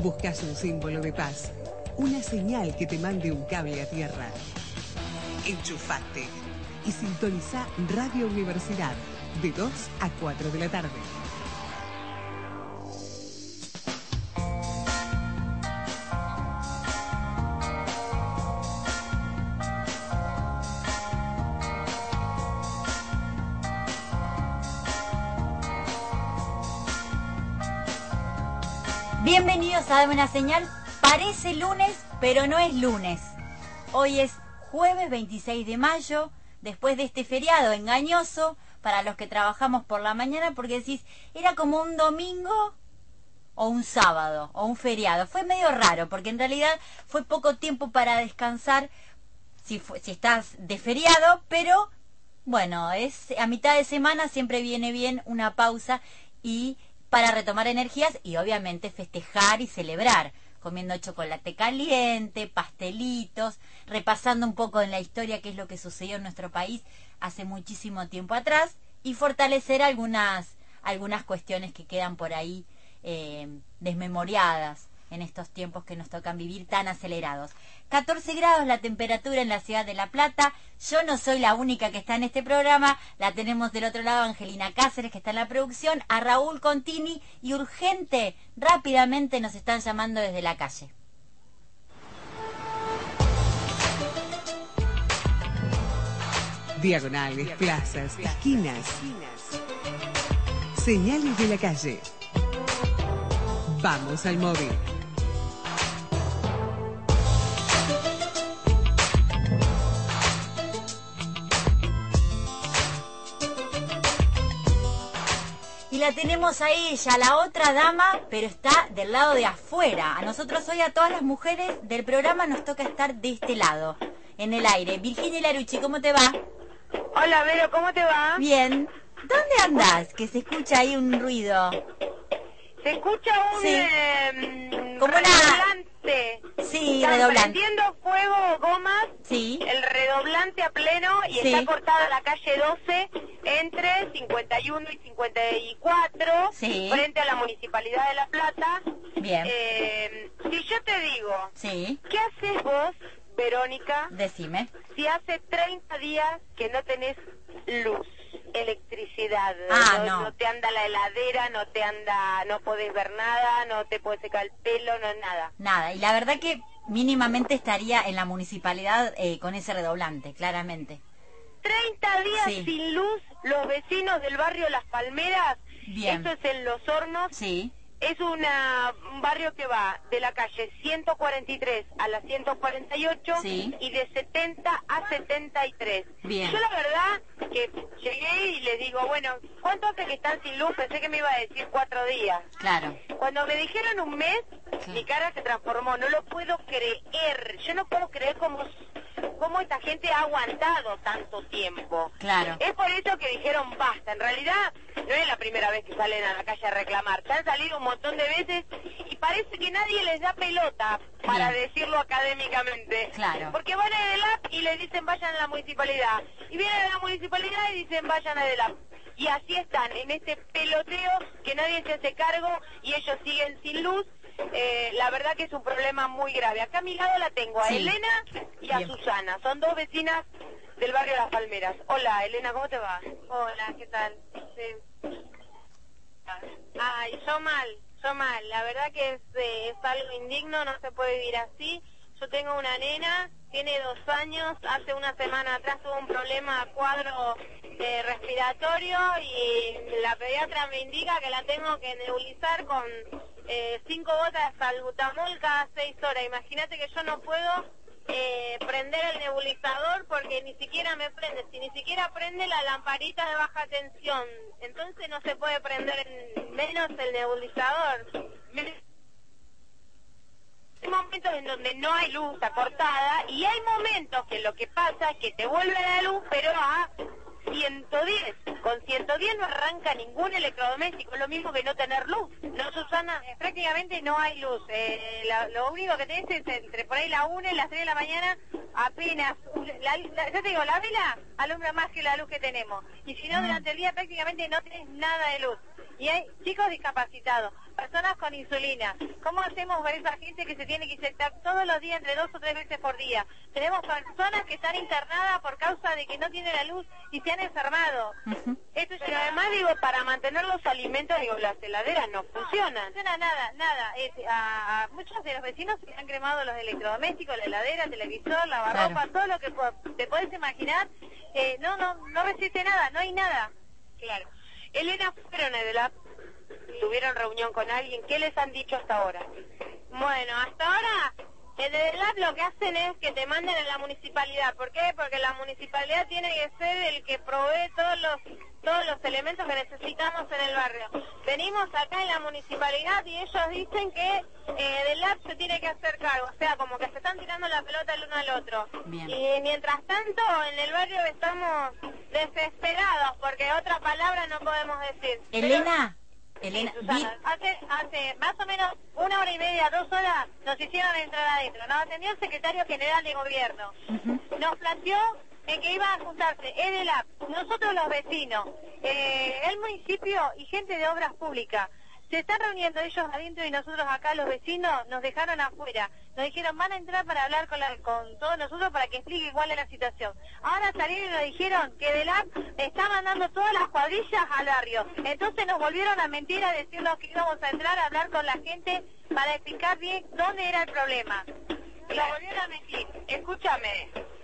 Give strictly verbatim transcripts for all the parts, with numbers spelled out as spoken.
¿Buscas un símbolo de paz? ¿Una señal que te mande un cable a tierra? Enchufate y sintoniza Radio Universidad de dos a cuatro de la tarde. Bienvenidos a Dame una Señal. Parece lunes, pero no es lunes. Hoy es jueves veintiséis de mayo, después de este feriado engañoso para los que trabajamos por la mañana, porque decís, era como un domingo o un sábado o un feriado. Fue medio raro, porque en realidad fue poco tiempo para descansar si, fue, si estás de feriado, pero bueno, es a mitad de semana, siempre viene bien una pausa y para retomar energías y obviamente festejar y celebrar, comiendo chocolate caliente, pastelitos, repasando un poco en la historia qué es lo que sucedió en nuestro país hace muchísimo tiempo atrás y fortalecer algunas, algunas cuestiones que quedan por ahí eh, desmemoriadas en estos tiempos que nos tocan vivir tan acelerados. catorce grados la temperatura en la ciudad de La Plata. Yo no soy la única que está en este programa. La tenemos del otro lado Angelina Cáceres, que está en la producción, a Raúl Contini, y urgente, rápidamente nos están llamando desde la calle. Diagonales, plazas, esquinas. Señales de la calle. Vamos al móvil. Y la tenemos a ella, la otra dama, pero está del lado de afuera. A nosotros hoy, a todas las mujeres del programa, nos toca estar de este lado, en el aire. Virginia Larucci, ¿cómo te va? Hola, Vero, ¿cómo te va? Bien. ¿Dónde andás? Que se escucha ahí un ruido. Se escucha un... Sí. Eh, como redoblante. Una... Sí, Están redoblante. prendiendo fuego, gomas, sí. El redoblante a pleno y sí. Está cortada la calle doce entre cincuenta y uno y cincuenta y cuatro, sí. Frente a la Municipalidad de La Plata. Bien. Eh, si yo te digo, sí. ¿Qué haces vos, Verónica? Decime. Si hace treinta días que no tenés luz, electricidad, ah, no, no. no te anda la heladera, no te anda, no podés ver nada, no te puedes secar el pelo, no nada. Nada, y la verdad que mínimamente estaría en la municipalidad eh, con ese redoblante, claramente. treinta días sí. sin luz, los vecinos del barrio Las Palmeras. Bien. Eso es en Los Hornos. Sí. Es una, un barrio que va de la calle ciento cuarenta y tres a la ciento cuarenta y ocho, sí. Y de setenta a setenta y tres. Bien. Yo la verdad que llegué y les digo, bueno, ¿cuánto hace que están sin luz? Pensé que me iba a decir cuatro días. Claro. Cuando me dijeron un mes, sí. Mi cara se transformó, no lo puedo creer. Yo no puedo creer cómo, cómo esta gente ha aguantado tanto tiempo. Claro. Es por eso que dijeron basta. En realidad no es la primera vez que salen a la calle a reclamar. Se han salido un montón de veces y parece que nadie les da pelota, para Bien. Decirlo académicamente. Claro. Porque van a EDELAP y les dicen vayan a la municipalidad. Y vienen a la municipalidad y dicen vayan a EDELAP. Y así están, en este peloteo que nadie se hace cargo y ellos siguen sin luz. Eh, la verdad que es un problema muy grave. Acá a mi lado la tengo a sí. Elena y a Bien. Susana. Son dos vecinas del barrio Las Palmeras. Hola, Elena, ¿cómo te va? Hola, ¿qué tal? Sí. Ay, yo mal, yo mal. La verdad que es, eh, es algo indigno, no se puede vivir así. Yo tengo una nena, tiene dos años, hace una semana atrás tuvo un problema cuadro eh, respiratorio y la pediatra me indica que la tengo que nebulizar con eh, cinco gotas de salbutamol cada seis horas. Imagínate que yo no puedo eh, prender el nebulizador porque ni siquiera me prende, si ni siquiera prende la lamparita de baja tensión, entonces no se puede prender en, menos el nebulizador. Me... Hay momentos en donde no hay luz, está cortada, y hay momentos que lo que pasa es que te vuelve la luz, pero a ciento diez. Con ciento diez no arranca ningún electrodoméstico, es lo mismo que no tener luz. No, Susana, eh, prácticamente no hay luz. Eh, la, lo único que tenés es entre por ahí la una y las tres de la mañana, apenas. La, la, yo te digo, la vela alumbra más que la luz que tenemos. Y si no, durante el día prácticamente no tenés nada de luz. y hay chicos discapacitados, personas con insulina. ¿Cómo hacemos con esa gente que se tiene que inyectar todos los días, entre dos o tres veces por día? Tenemos personas que están internadas por causa de que no tienen la luz y se han enfermado. Uh-huh. Esto es, pero además, digo, para mantener los alimentos, digo, las heladeras no funcionan. No funciona nada, nada. Es, a, a muchos de los vecinos se han cremado los electrodomésticos, la heladera, el televisor, lavarropa, claro. Todo lo que po te puedes imaginar. Eh, no, no, no resiste nada, no hay nada. Claro. Elena, fueron a Edelap, tuvieron reunión con alguien, ¿qué les han dicho hasta ahora? Bueno, hasta ahora, en Edelap lo que hacen es que te manden a la municipalidad. ¿Por qué? Porque la municipalidad tiene que ser el que provee todos los todos los elementos que necesitamos en el barrio. Venimos acá en la municipalidad y ellos dicen que eh, Edelap se tiene que hacer cargo, o sea, como que se están tirando la pelota el uno al otro. Bien. Y mientras tanto, en el barrio estamos desesperados, porque otra palabra no podemos decir. Elena, Pero, Elena, sí, Susana, hace, hace más o menos una hora y media, dos horas, nos hicieron entrar adentro. Nos atendió el secretario general de gobierno. Uh-huh. Nos planteó en que iba a juntarse Edelap, nosotros los vecinos, eh, el municipio y gente de obras públicas. Se están reuniendo ellos adentro y nosotros acá, los vecinos, nos dejaron afuera. Nos dijeron, van a entrar para hablar con, la, con todos nosotros para que explique cuál es la situación. Ahora salieron y nos dijeron que Edelap está mandando todas las cuadrillas al barrio. Entonces nos volvieron a mentir, a decirnos que íbamos a entrar a hablar con la gente para explicar bien dónde era el problema. Y nos volvieron a mentir. Escúchame,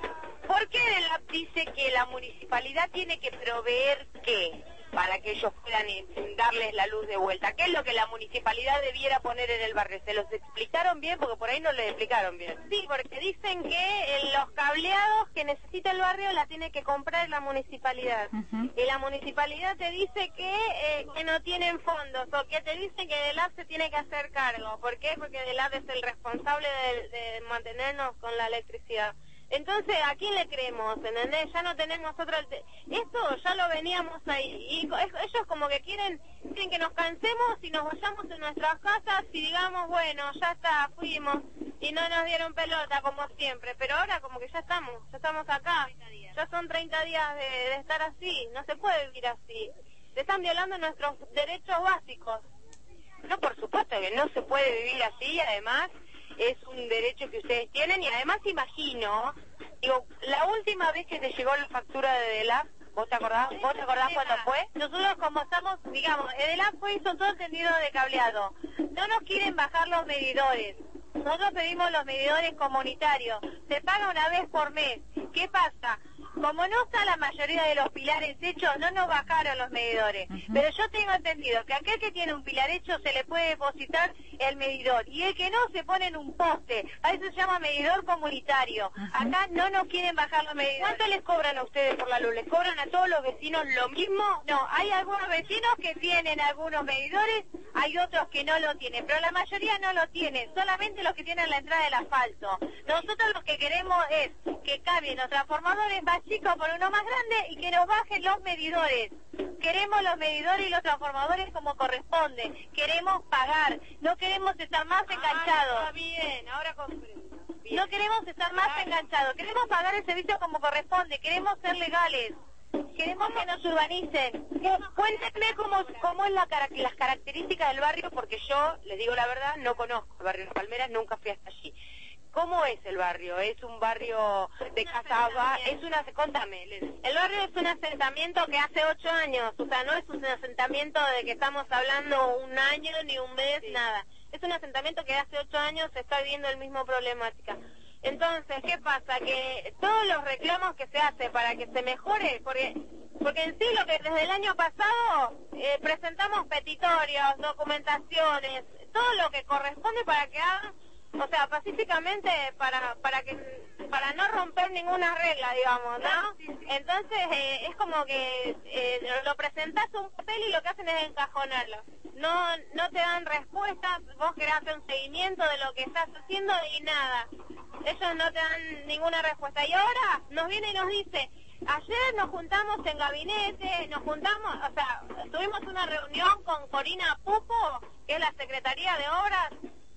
¿por qué Edelap dice que la municipalidad tiene que proveer qué? Para que ellos puedan darles la luz de vuelta. ¿Qué es lo que la municipalidad debiera poner en el barrio? ¿Se los explicaron bien? Porque por ahí no les explicaron bien. Sí, porque dicen que eh, los cableados que necesita el barrio la tiene que comprar la municipalidad. Uh-huh. Y la municipalidad te dice que, eh, que no tienen fondos, o que te dicen que Edelap se tiene que hacer cargo. ¿Por qué? Porque Edelap es el responsable de, de mantenernos con la electricidad. Entonces, ¿a quién le creemos? ¿Entendés? Ya no tenemos otro... Esto ya lo veníamos ahí. Y ellos como que quieren, quieren que nos cansemos y nos vayamos en nuestras casas y digamos, bueno, ya está, fuimos. Y no nos dieron pelota, como siempre. Pero ahora como que ya estamos, ya estamos acá. Ya son treinta días de, de estar así. No se puede vivir así. Se están violando nuestros derechos básicos. No, por supuesto que no se puede vivir así, además... Es un derecho que ustedes tienen y además imagino, digo, la última vez que te llegó la factura de Edelap, ¿vos te acordás, ¿vos te acordás cuándo fue? Nosotros como estamos, digamos, Edelap fue hizo todo el tendido de cableado. No nos quieren bajar los medidores. Nosotros pedimos los medidores comunitarios. Se paga una vez por mes. ¿Qué pasa? Como no está la mayoría de los pilares hechos, no nos bajaron los medidores. Uh-huh. Pero yo tengo entendido que aquel que tiene un pilar hecho se le puede depositar el medidor. Y el que no se pone en un poste. A eso se llama medidor comunitario. Uh-huh. Acá no nos quieren bajar los medidores. ¿Cuánto les cobran a ustedes por la luz? ¿Les cobran a todos los vecinos lo mismo? No, hay algunos vecinos que tienen algunos medidores, hay otros que no lo tienen. Pero la mayoría no lo tienen. Solamente los que tienen la entrada del asfalto. Nosotros lo que queremos es que cambien los transformadores más chicos por uno más grande y que nos bajen los medidores. Queremos los medidores y los transformadores como corresponde. Queremos pagar. No queremos estar más enganchados. Ah, está bien, ahora comprendo. Bien. No queremos estar más claro. enganchados. Queremos pagar el servicio como corresponde. Queremos ser legales. Queremos que nos urbanicen. Cuéntenme cómo, cómo es la, las características del barrio, porque yo, les digo la verdad, no conozco el barrio Las Palmeras, nunca fui hasta allí. ¿Cómo es el barrio? ¿Es un barrio de casaba? Es una... Contame. El barrio es un asentamiento que hace ocho años, o sea, no es un asentamiento de que estamos hablando un año, ni un mes, sí. Nada. Es un asentamiento que hace ocho años se está viviendo el mismo problemática. Entonces, ¿qué pasa? Que todos los reclamos que se hacen para que se mejore, porque porque en sí lo que desde el año pasado eh, presentamos petitorios, documentaciones, todo lo que corresponde para que hagan, o sea, pacíficamente para para que para no romper ninguna regla, digamos, ¿no? Entonces eh, es como que eh, lo presentás un papel y lo que hacen es encajonarlo. No no te dan respuesta, vos querés hacer un seguimiento de lo que estás haciendo y nada. Ellos no te dan ninguna respuesta. Y ahora nos viene y nos dice, ayer nos juntamos en gabinete, nos juntamos, o sea, tuvimos una reunión con Corina Pupo, que es la Secretaría de Obras,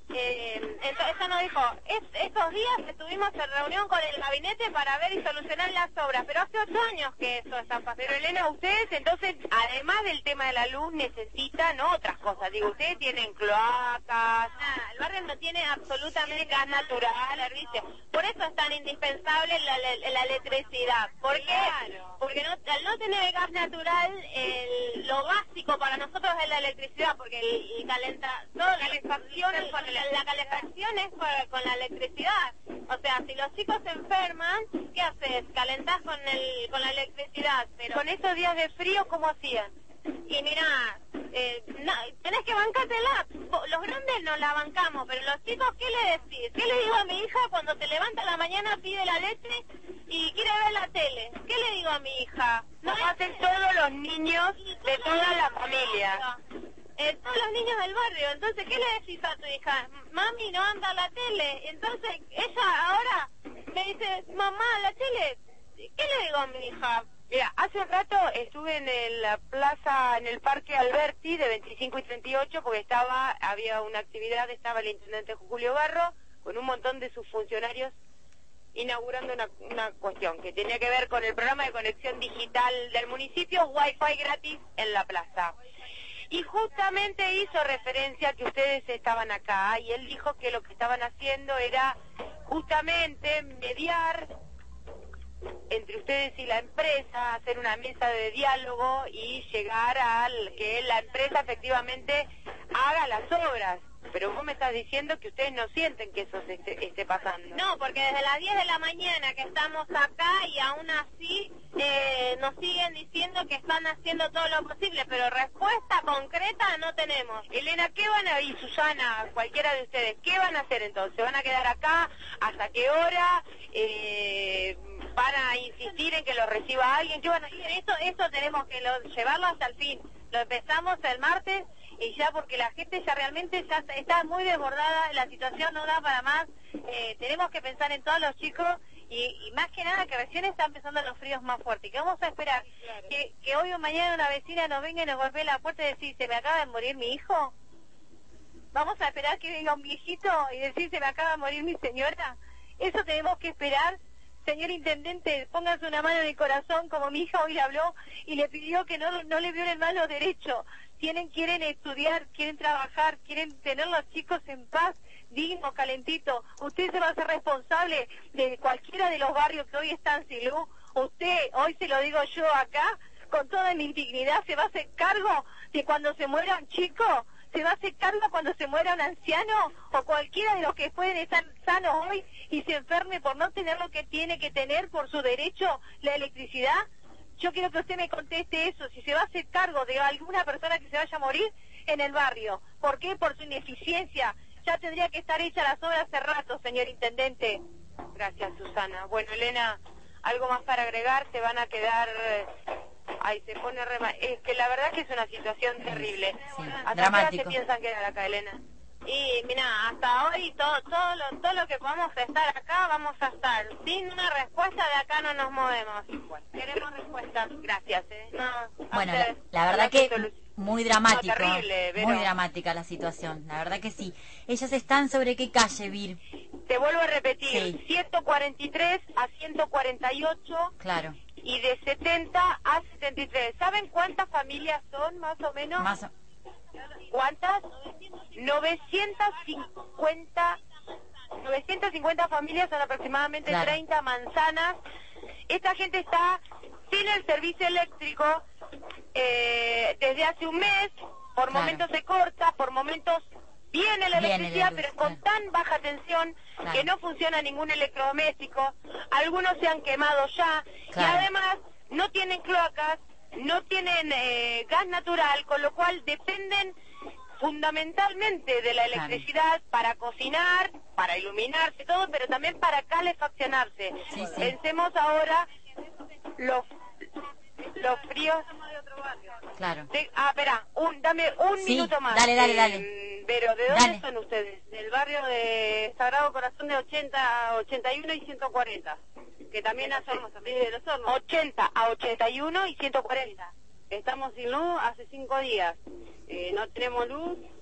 Eh, entonces ella nos dijo, es, estos días estuvimos en reunión con el gabinete para ver y solucionar las obras, pero hace ocho años que eso está pasando. Pero Elena, ustedes entonces, además del tema de la luz, necesitan otras cosas. Digo, ustedes tienen cloacas. Nada, el barrio no tiene absolutamente gas natural, servicio. Por eso es tan indispensable la, la, la electricidad. ¿Por qué? Claro. Porque no, al no tener gas natural, el, lo básico para nosotros es la electricidad, porque el, el calenta, toda la calefacción es con la, la calefacción es con, con la electricidad. O sea, si los chicos se enferman, ¿qué haces? Calentás con el con la electricidad. Pero Con estos días de frío, ¿cómo hacían? y mira, eh, no, tenés que bancártela. Los grandes nos la bancamos, pero los chicos, ¿qué le decís? ¿Qué le digo a mi hija cuando se levanta a la mañana, pide la leche y quiere ver la tele? ¿Qué le digo a mi hija? No hacen todos los niños de toda la familia. Eh, todos los niños del barrio. Entonces, ¿qué le decís a tu hija? Mami, no anda la tele. Entonces, ella ahora me dice, mamá, la tele. ¿Qué le digo a mi hija? Mira, hace un rato estuve en el- la plaza, en el Parque Alberti de veinticinco y treinta y ocho, porque estaba, había una actividad, estaba el intendente Julio Garro, con un montón de sus funcionarios, inaugurando una, una cuestión que tenía que ver con el programa de conexión digital del municipio, Wi-Fi gratis en la plaza. Y justamente hizo referencia a que ustedes estaban acá, y él dijo que lo que estaban haciendo era justamente mediar entre ustedes y la empresa, hacer una mesa de diálogo y llegar al que la empresa efectivamente haga las obras. Pero vos me estás diciendo que ustedes no sienten que eso se esté, esté pasando. No, porque desde las diez de la mañana que estamos acá y aún así eh, nos siguen diciendo que están haciendo todo lo posible, pero respuesta concreta no tenemos. Elena, ¿qué van a ir, Susana, cualquiera de ustedes, qué van a hacer entonces? ¿Van a quedar acá? ¿Hasta qué hora? Eh, ¿Van a insistir en que lo reciba alguien? ¿Qué van a hacer? Eso, eso tenemos que lo- llevarlo hasta el fin. Lo empezamos el martes y ya porque la gente ya realmente ya está- está muy desbordada, la situación no da para más. Eh, tenemos que pensar en todos los chicos y, y más que nada que recién están empezando los fríos más fuertes. ¿Y qué vamos a esperar? Claro. Que, que hoy o mañana una vecina nos venga y nos golpee la puerta y decir, ¿se me acaba de morir mi hijo? ¿Vamos a esperar que venga un viejito y decir, ¿se me acaba de morir mi señora? Eso tenemos que esperar. Señor intendente, póngase una mano en el corazón, como mi hija hoy le habló y le pidió que no, no le violen más los derechos. Tienen, quieren estudiar, quieren trabajar, quieren tener los chicos en paz, digno, calentito. Usted se va a hacer responsable de cualquiera de los barrios que hoy están sin luz. Usted, hoy se lo digo yo acá, con toda mi indignidad, se va a hacer cargo de cuando se mueran chicos. ¿Se va a hacer cargo cuando se muera un anciano o cualquiera de los que pueden estar sanos hoy y se enferme por no tener lo que tiene que tener por su derecho, la electricidad? Yo quiero que usted me conteste eso, si se va a hacer cargo de alguna persona que se vaya a morir en el barrio. ¿Por qué? Por su ineficiencia. Ya tendría que estar hecha las obras hace rato, señor intendente. Gracias, Susana. Bueno, Elena, algo más para agregar, se van a quedar... eh, Ay, se pone re mal. Es que la verdad es que es una situación terrible. Sí, ¿Hasta qué dramático. hora se piensan quedar acá, Elena? Y mira, hasta hoy todo todo lo, todo lo que podamos estar acá, vamos a estar. Sin una respuesta de acá no nos movemos. Queremos respuestas. Gracias, ¿eh? No, a Bueno, la, ustedes. la verdad Gracias, que Solu- muy dramático, No, terrible, Vero. muy dramática la situación, la verdad que sí. Ellas están sobre qué calle, Vir, Te vuelvo a repetir, Sí. ciento cuarenta y tres a ciento cuarenta y ocho claro, y de setenta a setenta y tres. ¿Saben cuántas familias son, más o menos? más o- ¿Cuántas? novecientas cincuenta, novecientas cincuenta familias, son aproximadamente Claro. treinta manzanas. Esta gente está sin el servicio eléctrico eh, desde hace un mes, por Claro. momentos se corta, por momentos viene la Viene electricidad, la luz, pero con claro. tan baja tensión Claro. que no funciona ningún electrodoméstico. Algunos se han quemado ya Claro. y además no tienen cloacas, no tienen eh, gas natural, con lo cual dependen fundamentalmente de la Claro. electricidad para cocinar, para iluminarse, todo, pero también para calefaccionarse. Sí, sí. Pensemos ahora los, los fríos... claro. de- ah, espera, un, dame un Sí, minuto más. dale, dale, Eh, dale. Pero, ¿de dónde Dale. son ustedes? Del barrio de Sagrado Corazón de ochenta, ochenta y uno y ciento cuarenta. Que también hacemos también de los hornos. ochenta a ochenta y uno y ciento cuarenta. Estamos sin luz hace cinco días. Eh, no tenemos luz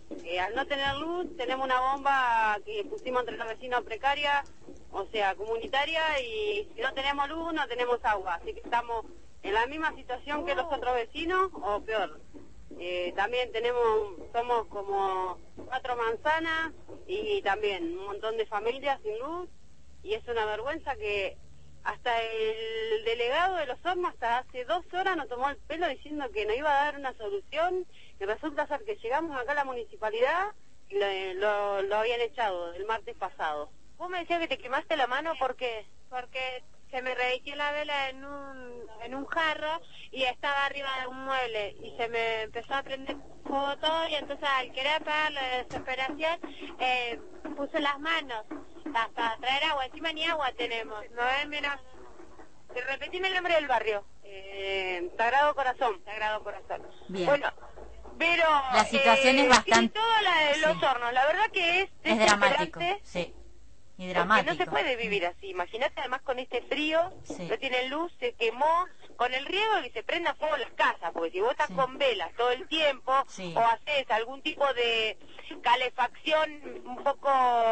Eh, al no tener luz, tenemos una bomba que pusimos entre los vecinos precaria, o sea, comunitaria, y si no tenemos luz, no tenemos agua. Así que estamos en la misma situación que los otros vecinos, o peor. Eh, también tenemos, somos como cuatro manzanas y también un montón de familias sin luz, y es una vergüenza que hasta el delegado de los hornos hasta hace dos horas nos tomó el pelo diciendo que nos iba a dar una solución, y resulta ser que llegamos acá a la municipalidad y lo, lo, lo habían echado el martes pasado. Vos me decías que te quemaste la mano, ¿por qué? Porque se me revistió la vela en un, en un jarro y estaba arriba de un mueble y se me empezó a prender fuego todo, y entonces al querer apagar la desesperación eh, puse las manos hasta traer agua. Encima ni agua tenemos. No es menos. Repetime el nombre del barrio. Eh, Sagrado Corazón. Sagrado Corazón. Bien. Bueno, pero la situación eh, es bastante... y todo la de los sí. hornos, la verdad que es Es dramático, desesperante, sí. Y porque dramático. no se puede vivir así. Imagínate además con este frío, Sí. no tiene luz, se quemó, con el riego que se prenda fuego las casas, porque si vos estás Sí. con velas todo el tiempo, Sí. o haces algún tipo de calefacción un poco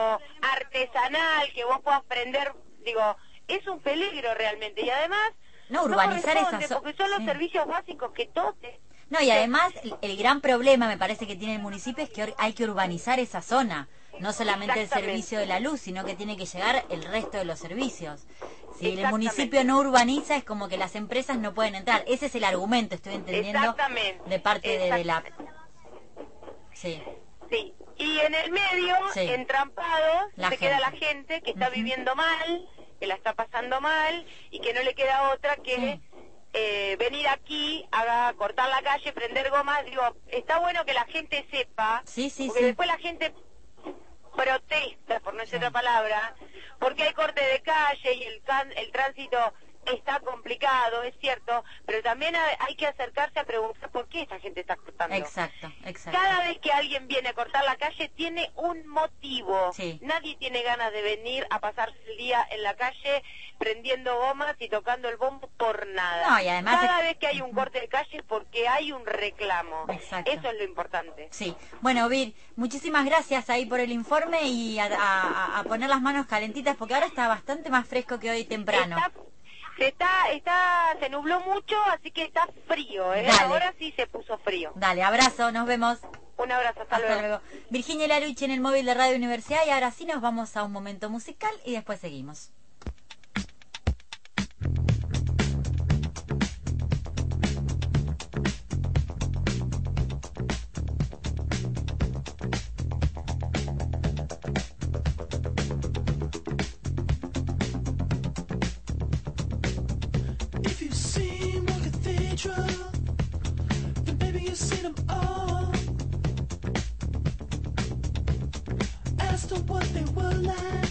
artesanal, que vos puedas prender, digo, es un peligro realmente. Y además, No, urbanizar corresponde, esas zo- porque son los sí. servicios básicos que todos... te- No, y además el, el gran problema me parece que tiene el municipio es que or- hay que urbanizar esa zona. No solamente el Exactamente. servicio de la luz, sino que tiene que llegar el resto de los servicios. Si el Exactamente. municipio no urbaniza, es como que las empresas no pueden entrar. Ese es el argumento, estoy entendiendo, Exactamente. de parte de, de la... Exactamente. Sí, Sí, y en el medio, Sí. entrampados, La se queda la gente. gente que está Ujú. viviendo mal, que la está pasando mal, y que no le queda otra que Sí. eh, venir aquí, a cortar la calle, prender gomas. Digo, está bueno que la gente sepa, Sí, sí, porque sí. después la gente protesta, por no decir Sí. otra palabra, porque hay corte de calle y el, can- el tránsito está complicado, es cierto, pero también hay, hay que acercarse a preguntar por qué esta gente está cortando. exacto, exacto. Cada vez que alguien viene a cortar la calle tiene un motivo. Sí. Nadie tiene ganas de venir a pasarse el día en la calle prendiendo gomas y tocando el bombo por nada. No, y además Cada es- vez que hay un corte de calle es porque hay un reclamo. Exacto. Eso es lo importante. Sí, bueno, Vir, muchísimas gracias ahí por el informe y a, a- a poner las manos calentitas porque ahora está bastante más fresco que hoy temprano. Está, se está, está, se nubló mucho, así que está frío, ¿eh? Dale. Ahora sí se puso frío. Dale, abrazo, nos vemos. Un abrazo, hasta, Hasta luego. luego. Virginia Laruch en el móvil de Radio Universidad y ahora sí nos vamos a un momento musical y después seguimos. If you've seen one cathedral, then maybe you've seen them all. As to what they were like,